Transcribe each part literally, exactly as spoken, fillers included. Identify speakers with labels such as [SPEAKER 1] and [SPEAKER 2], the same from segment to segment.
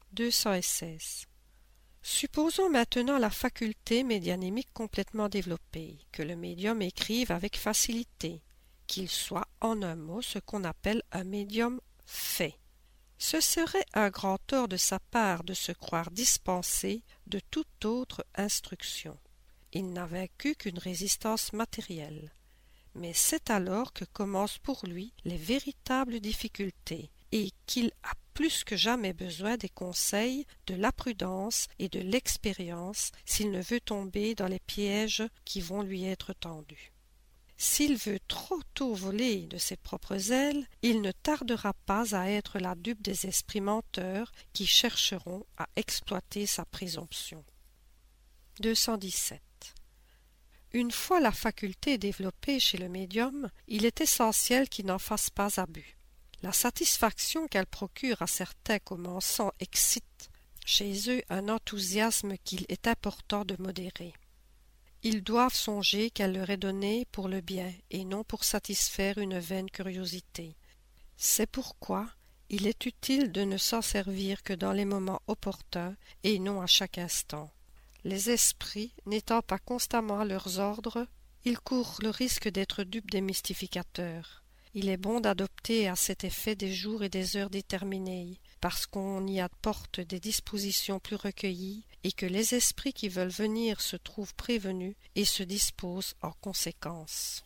[SPEAKER 1] deux cent seize. Supposons maintenant la faculté médianémique complètement développée, que le médium écrive avec facilité, qu'il soit en un mot ce qu'on appelle un médium fait. Ce serait un grand tort de sa part de se croire dispensé de toute autre instruction. Il n'a vaincu qu'une résistance matérielle. Mais c'est alors que commencent pour lui les véritables difficultés, et qu'il a plus que jamais besoin des conseils, de la prudence et de l'expérience s'il ne veut tomber dans les pièges qui vont lui être tendus. S'il veut trop tôt voler de ses propres ailes, il ne tardera pas à être la dupe des esprits menteurs qui chercheront à exploiter sa présomption. deux cent dix-sept. Une fois la faculté développée chez le médium, il est essentiel qu'il n'en fasse pas abus. La satisfaction qu'elle procure à certains commençants excite chez eux un enthousiasme qu'il est important de modérer. Ils doivent songer qu'elle leur est donnée pour le bien et non pour satisfaire une vaine curiosité. C'est pourquoi il est utile de ne s'en servir que dans les moments opportuns et non à chaque instant. Les esprits, n'étant pas constamment à leurs ordres, ils courent le risque d'être dupes des mystificateurs. Il est bon d'adopter à cet effet des jours et des heures déterminés, parce qu'on y apporte des dispositions plus recueillies et que les esprits qui veulent venir se trouvent prévenus et se disposent en conséquence.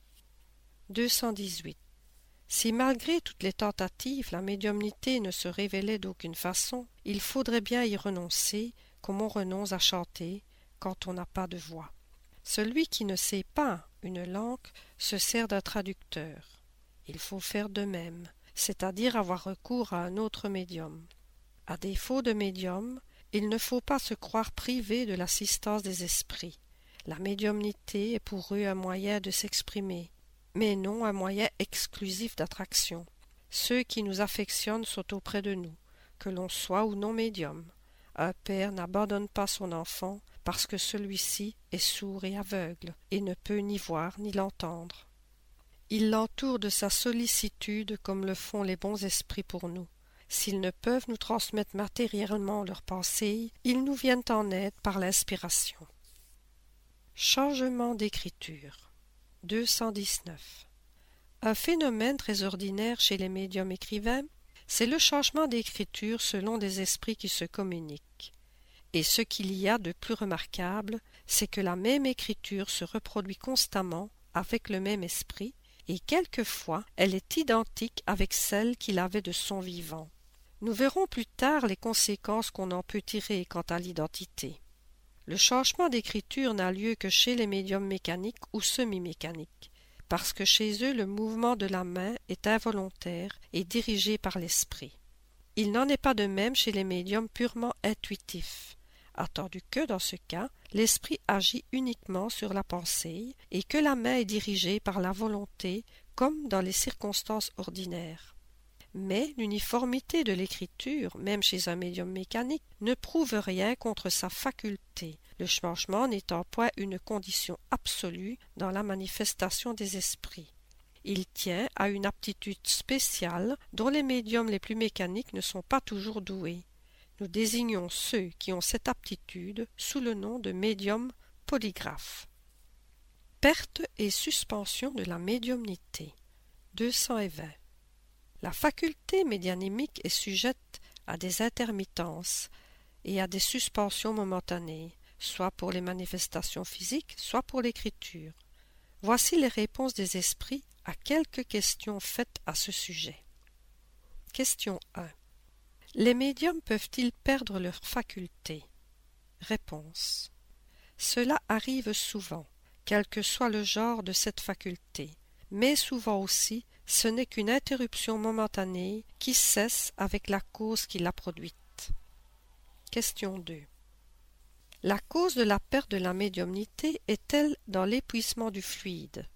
[SPEAKER 1] deux cent dix-huit. Si malgré toutes les tentatives la médiumnité ne se révélait d'aucune façon, il faudrait bien y renoncer, comme on renonce à chanter quand on n'a pas de voix. Celui qui ne sait pas une langue se sert d'un traducteur. Il faut faire de même, c'est-à-dire avoir recours à un autre médium. À défaut de médium, il ne faut pas se croire privé de l'assistance des esprits. La médiumnité est pour eux un moyen de s'exprimer, mais non un moyen exclusif d'attraction. Ceux qui nous affectionnent sont auprès de nous, que l'on soit ou non médium. Un père n'abandonne pas son enfant parce que celui-ci est sourd et aveugle et ne peut ni voir ni l'entendre. Il l'entoure de sa sollicitude comme le font les bons esprits pour nous. S'ils ne peuvent nous transmettre matériellement leurs pensées, ils nous viennent en aide par l'inspiration. Changement d'écriture. deux cent dix-neuf. Un phénomène très ordinaire chez les médiums écrivains, c'est le changement d'écriture selon des esprits qui se communiquent. Et ce qu'il y a de plus remarquable, c'est que la même écriture se reproduit constamment avec le même esprit, et quelquefois elle est identique avec celle qu'il avait de son vivant. Nous verrons plus tard les conséquences qu'on en peut tirer quant à l'identité. Le changement d'écriture n'a lieu que chez les médiums mécaniques ou semi-mécaniques, parce que chez eux le mouvement de la main est involontaire et dirigé par l'esprit. Il n'en est pas de même chez les médiums purement intuitifs, attendu que, dans ce cas, l'esprit agit uniquement sur la pensée et que la main est dirigée par la volonté, comme dans les circonstances ordinaires. Mais l'uniformité de l'écriture, même chez un médium mécanique, ne prouve rien contre sa faculté, le changement n'étant point une condition absolue dans la manifestation des esprits. Il tient à une aptitude spéciale dont les médiums les plus mécaniques ne sont pas toujours doués. Nous désignons ceux qui ont cette aptitude sous le nom de médiums polygraphes. Perte et suspension de la médiumnité. deux cent vingt. La faculté médianémique est sujette à des intermittences et à des suspensions momentanées, soit pour les manifestations physiques, soit pour l'écriture. Voici les réponses des esprits à quelques questions faites à ce sujet. Question un. Les médiums peuvent-ils perdre leur faculté? Réponse. Cela arrive souvent, quel que soit le genre de cette faculté, mais souvent aussi ce n'est qu'une interruption momentanée qui cesse avec la cause qui l'a produite. Question deux. La cause de la perte de la médiumnité est-elle dans l'épuisement du fluide?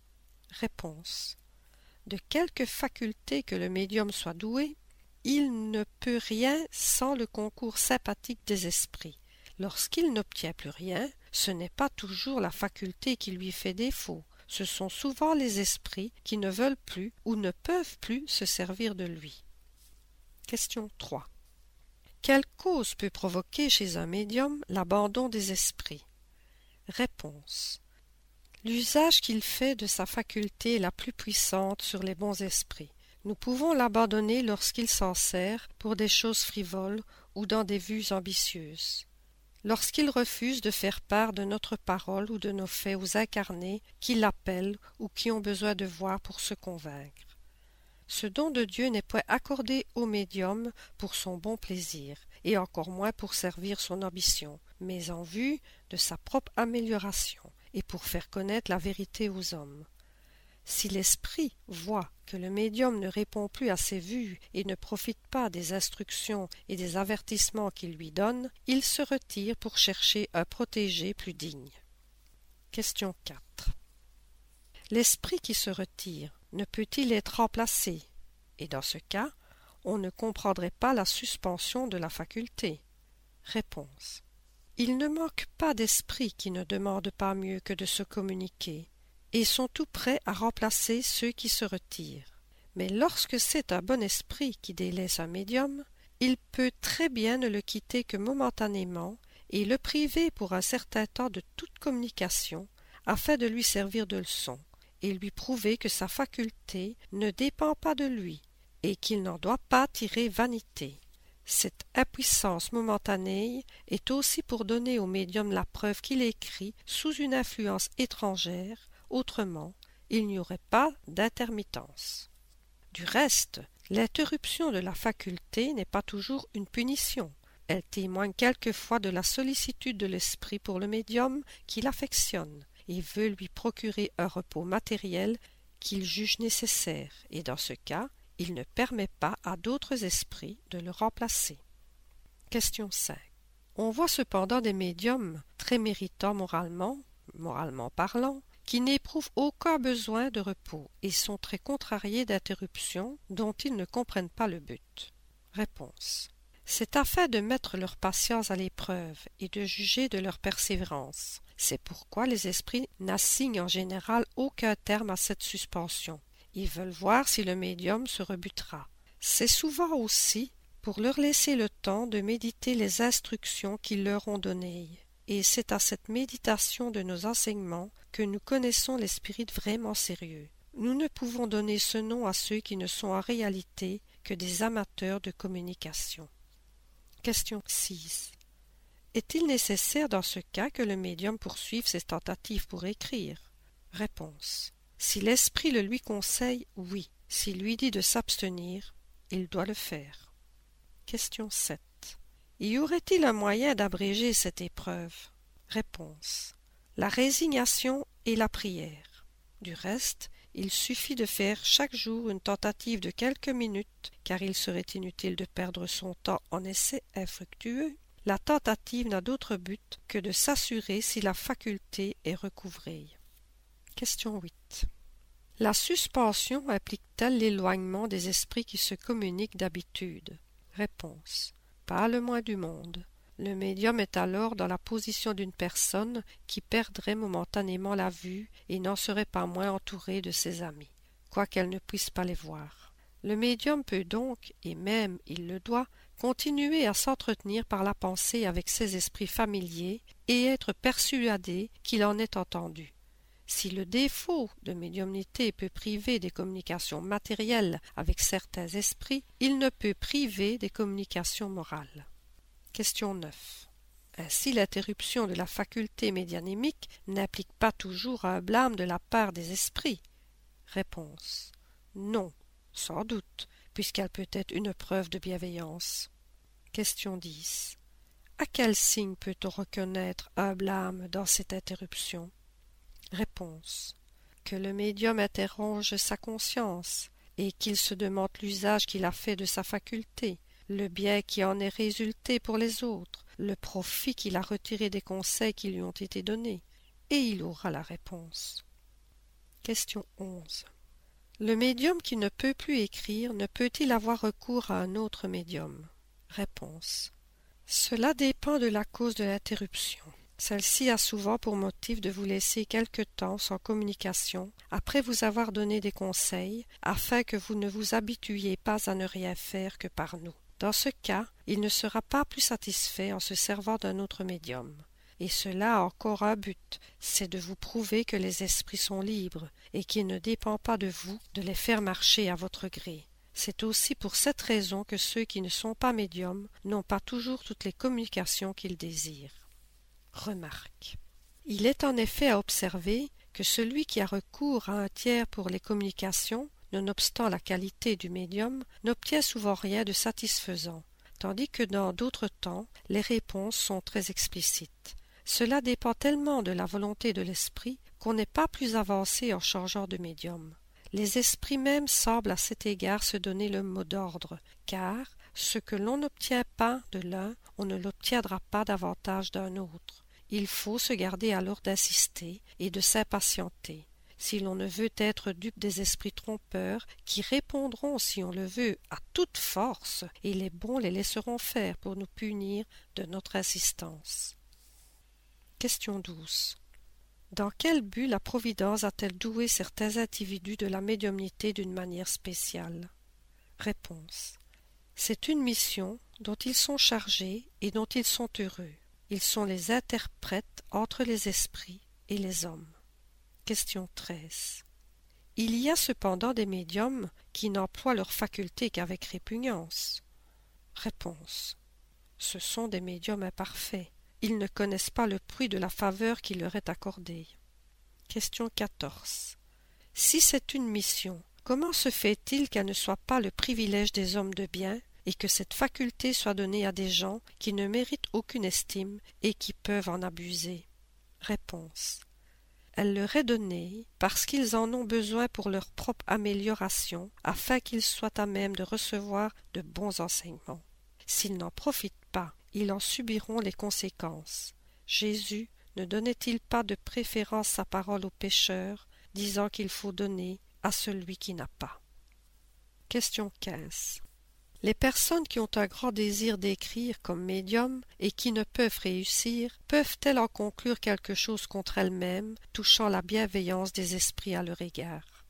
[SPEAKER 1] Réponse. De quelque faculté que le médium soit doué, il ne peut rien sans le concours sympathique des esprits. Lorsqu'il n'obtient plus rien, ce n'est pas toujours la faculté qui lui fait défaut, ce sont souvent les esprits qui ne veulent plus ou ne peuvent plus se servir de lui. Question trois. Quelle cause peut provoquer chez un médium l'abandon des esprits? Réponse. L'usage qu'il fait de sa faculté la plus puissante sur les bons esprits. Nous pouvons l'abandonner lorsqu'il s'en sert pour des choses frivoles ou dans des vues ambitieuses. Lorsqu'il refuse de faire part de notre parole ou de nos faits aux incarnés qui l'appellent ou qui ont besoin de voir pour se convaincre. Ce don de Dieu n'est point accordé au médium pour son bon plaisir, et encore moins pour servir son ambition, mais en vue de sa propre amélioration, et pour faire connaître la vérité aux hommes. Si l'esprit voit que le médium ne répond plus à ses vues et ne profite pas des instructions et des avertissements qu'il lui donne, il se retire pour chercher un protégé plus digne. Question quatre. L'esprit qui se retire ne peut-il être remplacé? Et dans ce cas, on ne comprendrait pas la suspension de la faculté. Réponse. Il ne manque pas d'esprits qui ne demandent pas mieux que de se communiquer, et sont tout prêts à remplacer ceux qui se retirent. Mais lorsque c'est un bon esprit qui délaisse un médium, il peut très bien ne le quitter que momentanément et le priver pour un certain temps de toute communication, afin de lui servir de leçon, et lui prouver que sa faculté ne dépend pas de lui, et qu'il n'en doit pas tirer vanité. Cette impuissance momentanée est aussi pour donner au médium la preuve qu'il écrit sous une influence étrangère, autrement, il n'y aurait pas d'intermittence. Du reste, l'interruption de la faculté n'est pas toujours une punition. Elle témoigne quelquefois de la sollicitude de l'esprit pour le médium qui l'affectionne et veut lui procurer un repos matériel qu'il juge nécessaire, et dans ce cas, il ne permet pas à d'autres esprits de le remplacer. Question cinq. On voit cependant des médiums très méritants moralement, moralement parlant, qui n'éprouvent aucun besoin de repos et sont très contrariés d'interruptions dont ils ne comprennent pas le but. Réponse. C'est afin de mettre leur patience à l'épreuve et de juger de leur persévérance. C'est pourquoi les esprits n'assignent en général aucun terme à cette suspension. Ils veulent voir si le médium se rebutera. C'est souvent aussi pour leur laisser le temps de méditer les instructions qu'ils leur ont données. Et c'est à cette méditation de nos enseignements que nous connaissons les spirites vraiment sérieux. Nous ne pouvons donner ce nom à ceux qui ne sont en réalité que des amateurs de communication. Question six. Est-il nécessaire dans ce cas que le médium poursuive ses tentatives pour écrire? Réponse. Si l'esprit le lui conseille, oui. S'il lui dit de s'abstenir, il doit le faire. Question sept. Y aurait-il un moyen d'abréger cette épreuve? Réponse. La résignation et la prière. Du reste, il suffit de faire chaque jour une tentative de quelques minutes, car il serait inutile de perdre son temps en essais infructueux. La tentative n'a d'autre but que de s'assurer si la faculté est recouvrée. Question huit. La suspension implique-t-elle l'éloignement des esprits qui se communiquent d'habitude? Réponse. Pas le moins du monde. Le médium est alors dans la position d'une personne qui perdrait momentanément la vue et n'en serait pas moins entourée de ses amis, quoiqu'elle ne puisse pas les voir. Le médium peut donc, et même il le doit, continuer à s'entretenir par la pensée avec ses esprits familiers et être persuadé qu'il en est entendu. Si le défaut de médiumnité peut priver des communications matérielles avec certains esprits, il ne peut priver des communications morales. Question neuf. Ainsi, l'interruption de la faculté médianémique n'implique pas toujours un blâme de la part des esprits? Réponse. Non, sans doute, puisqu'elle peut être une preuve de bienveillance. Question dix. À quel signe peut-on reconnaître un blâme dans cette interruption? Réponse. Que le médium interroge sa conscience et qu'il se demande l'usage qu'il a fait de sa faculté, le bien qui en est résulté pour les autres, le profit qu'il a retiré des conseils qui lui ont été donnés, et il aura la réponse. Question onze. Le médium qui ne peut plus écrire ne peut-il avoir recours à un autre médium? Réponse. Cela dépend de la cause de l'interruption. Celle-ci a souvent pour motif de vous laisser quelque temps sans communication, après vous avoir donné des conseils, afin que vous ne vous habituiez pas à ne rien faire que par nous. Dans ce cas, il ne sera pas plus satisfait en se servant d'un autre médium. Et cela a encore un but, c'est de vous prouver que les esprits sont libres et qu'il ne dépend pas de vous de les faire marcher à votre gré. C'est aussi pour cette raison que ceux qui ne sont pas médiums n'ont pas toujours toutes les communications qu'ils désirent. Remarque. Il est en effet à observer que celui qui a recours à un tiers pour les communications, nonobstant la qualité du médium, n'obtient souvent rien de satisfaisant, tandis que dans d'autres temps, les réponses sont très explicites. Cela dépend tellement de la volonté de l'esprit qu'on n'est pas plus avancé en changeant de médium. Les esprits mêmes semblent à cet égard se donner le mot d'ordre, car ce que l'on n'obtient pas de l'un, on ne l'obtiendra pas davantage d'un autre. Il faut se garder alors d'insister et de s'impatienter, si l'on ne veut être dupe des esprits trompeurs qui répondront, si on le veut, à toute force, et les bons les laisseront faire pour nous punir de notre insistance. Question douze. Dans quel but la Providence a-t-elle doué certains individus de la médiumnité d'une manière spéciale? Réponse. C'est une mission dont ils sont chargés et dont ils sont heureux. Ils sont les interprètes entre les esprits et les hommes. Question treize. Il y a cependant des médiums qui n'emploient leurs facultés qu'avec répugnance. Réponse. Ce sont des médiums imparfaits. Ils ne connaissent pas le prix de la faveur qui leur est accordée. Question quatorze. Si c'est une mission, comment se fait-il qu'elle ne soit pas le privilège des hommes de bien et que cette faculté soit donnée à des gens qui ne méritent aucune estime et qui peuvent en abuser? Réponse. Elle leur est donnée parce qu'ils en ont besoin pour leur propre amélioration, afin qu'ils soient à même de recevoir de bons enseignements. S'ils n'en profitent pas, ils en subiront les conséquences. Jésus ne donnait-il pas de préférence sa parole aux pécheurs, disant qu'il faut donner à celui qui n'a pas? Question quinze. Les personnes qui ont un grand désir d'écrire comme médium et qui ne peuvent réussir, peuvent-elles en conclure quelque chose contre elles-mêmes, touchant la bienveillance des esprits à leur égard?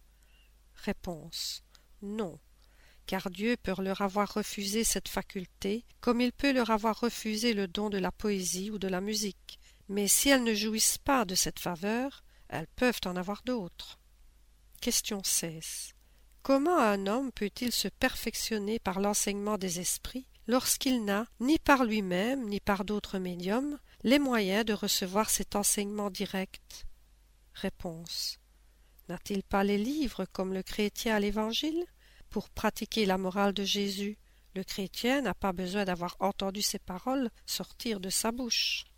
[SPEAKER 1] Réponse. Non, car Dieu peut leur avoir refusé cette faculté, comme il peut leur avoir refusé le don de la poésie ou de la musique. Mais si elles ne jouissent pas de cette faveur, elles peuvent en avoir d'autres. Question seize. Comment un homme peut-il se perfectionner par l'enseignement des esprits lorsqu'il n'a, ni par lui-même, ni par d'autres médiums, les moyens de recevoir cet enseignement direct? Réponse. N'a-t-il pas les livres comme le chrétien à l'Évangile? Pour pratiquer la morale de Jésus, le chrétien n'a pas besoin d'avoir entendu ces paroles sortir de sa bouche.